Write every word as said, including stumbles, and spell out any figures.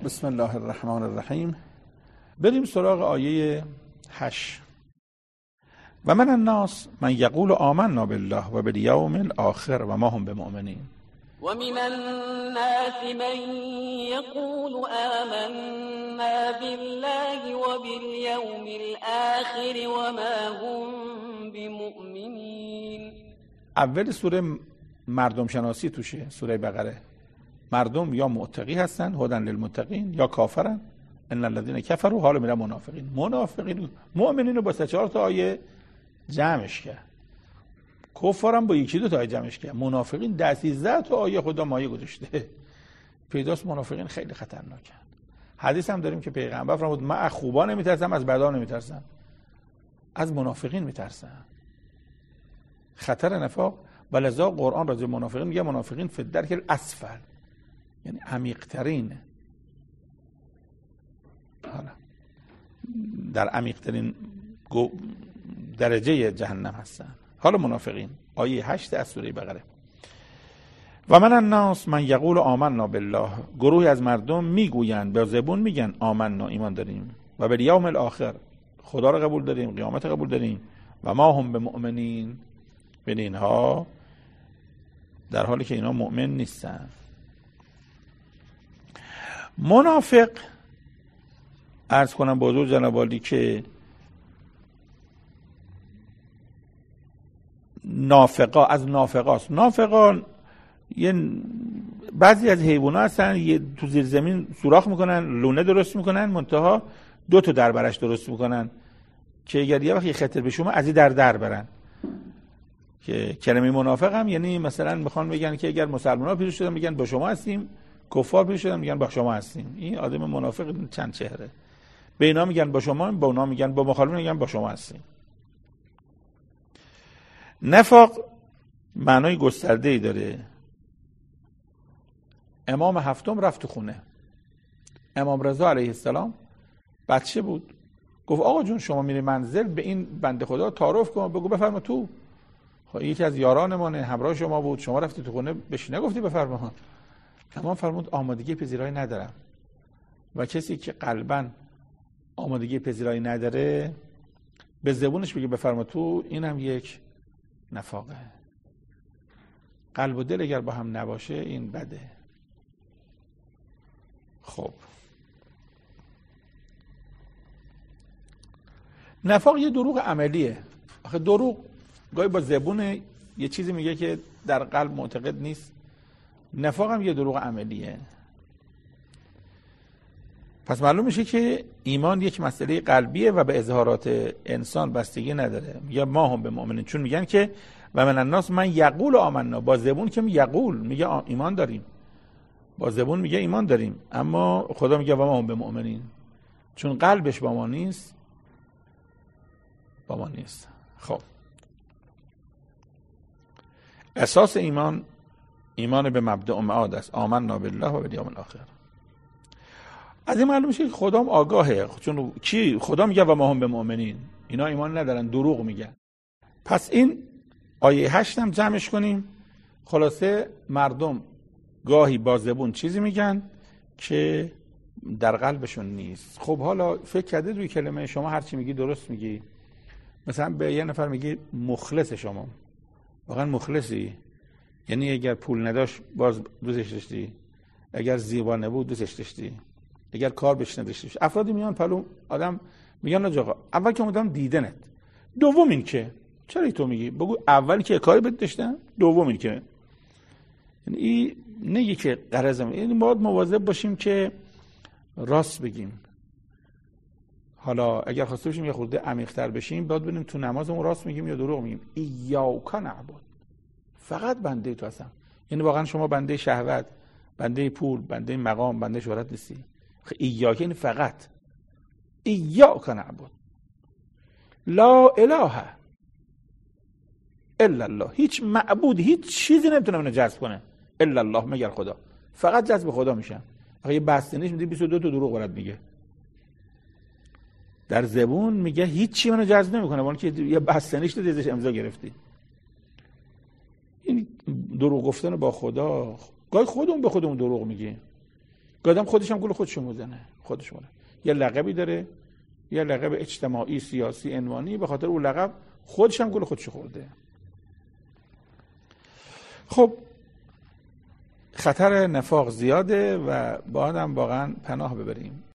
بسم الله الرحمن الرحیم. بریم سراغ آیه هشت. و من الناس من یقول آمنا بالله و بالیوم الاخر و ما هم بمؤمنین. و من الناس من یقول آمنا بالله و بالیوم الاخر و ما هم بمؤمنین. اول سوره مردم شناسی توشه، سوره بقره. مردم یا معتقی هستن هدن للمتقین یا کافرن ان الذين كفروا، حالا میرن منافقین. منافقین مؤمنین رو با سه چهار تا آیه جمعش کرد، کفارم با یکی دو تا آیه جمعش کرد، منافقین ده سیزده تا آیه خدا مایه گذاشته. پیداست منافقین خیلی خطرناکن. حدیث هم داریم که پیغمبر فرمود من از خوبا نمیترسم، از بدا نمیترسم، از منافقین میترسم. خطر نفاق. ولذا قرآن راجع به منافقین میگه منافقین فی الدرک الاسفل، یعنی عمیق‌ترین، حالا در عمیق‌ترین درجه جهنم هستن. حالا منافقین آیه هشت از سوره بقره. و من الناس من یقول آمنا بالله، گروهی از مردم میگویند، به زبون میگن آمنا، ایمان داریم، و بالیوم الاخر، خدا رو قبول داریم، قیامت قبول داریم، و ما هم بمؤمنین، بین اینها، در حالی که اینا مؤمن نیستن. منافق عرض کنم با حضور جناب عالی که نافقا از نافقاست. نافقا یه بعضی از حیوانات هستن یه تو زیر زمین سوراخ میکنن، لونه درست میکنن، منتها دو تا در برش درست میکنن که اگر یه وقتی خطر بشومه از این در در برن. که کلمه منافق هم یعنی مثلا میخوان بگن که اگر مسلمان‌ها پیروز شدن میگن با شما هستیم، کفار پیروز شدن میگن با شما هستیم. این آدم منافق چند چهره. به اینا میگن با شما، با اونا میگن، با مخالفین میگن با شما هستیم. نفاق معنای گسترده‌ای داره. امام هفتم رفت تو خونه. امام رضا علیه السلام بچه بود. گفت آقا جون شما میری منزل، به این بنده خدا تعارف کن، بگو بفرما تو. خب یکی از یارانمونه، همراه شما بود، شما رفتی تو خونه بشی، نگفتی بفرما. امام فرمود آمادگی پذیرایی ندارم. و کسی که قلباً آمادگی پذیرایی نداره به زبونش بگه بفرما تو، اینم یک نفاقه. قلب و دل اگر با هم نباشه این بده. خب نفاق یه دروغ عملیه. آخه دروغ گاهی با زبون یه چیزی میگه که در قلب معتقد نیست. نفاق هم یه دروغ عملیه. پس معلوم میشه که ایمان یک مسئله قلبیه و به اظهارات انسان بستگی نداره. میگه ما هم به مؤمنین، چون میگن که و من الناس من یقول آمنا، با زبون که یقول میگه ایمان داریم، با زبون میگه ایمان داریم، اما خدا میگه و ما هم به مؤمنین، چون قلبش با ما نیست، با ما نیست. خب اساس ایمان ایمان به مبدأ معاد است، آمنا بالله و بالیوم الاخر. از این معلوم میشه که خدا هم آگاهه، چون کی خدا میگه و ما هم به مؤمنین، اینا ایمان ندارن، دروغ میگن. پس این آیه هشت هم جمعش کنیم. خلاصه مردم گاهی با زبون چیزی میگن که در قلبشون نیست. خب حالا فکر کرده روی کلمه شما هر چی میگی درست میگی. مثلا به یه نفر میگی مخلص، شما واقعا مخلصی؟ یعنی اگر پول نداشت باز دوستش داشتی، اگر زیبا نبود دوستش داشتی، اگر کار بهش نداشتی. افرادی میان پلو آدم میگن آقا اول که اومدم دیدنت، دوم این که چرا تو میگی؟ بگو اول که کاری بهت داشتم، دوم این که. یعنی این نگی که غرضم، یعنی باید مواظب باشیم که راست بگیم. حالا اگر خواسته باشیم یه خورده عمیق‌تر بشیم، باید ببینیم تو نمازمون راست میگیم یا دروغ میگیم. ایاک نعبد، فقط بنده تو هستم. یعنی واقعا شما بنده شهوت، بنده پول، بنده مقام، بنده شهرت نیستی. ایاک یعنی فقط. ایاک نعبد لا اله الا الله، هیچ معبود، هیچ چیزی نمیتونه منو جذب کنه الا الله، مگر خدا. فقط جذب خدا میشم. آخه یه بستنیش میده بیست و دو تا دروغ برات میگه. در زبون میگه هیچ چی منو جذب نمیکنه، ولی که یه بستنیش تو ازش امضا گرفتی. این دروغ گفتن با خدا، گاهی خودمون به خودمون دروغ میگیم. گادم خودش هم گول خودشو میزنه، خودش مونه. یه لقبی داره، یه لقب اجتماعی سیاسی عنوانی، به خاطر اون لقب خودش هم گول خودشو خورده. خب خطر نفاق زیاده و باید هم واقعا پناه ببریم.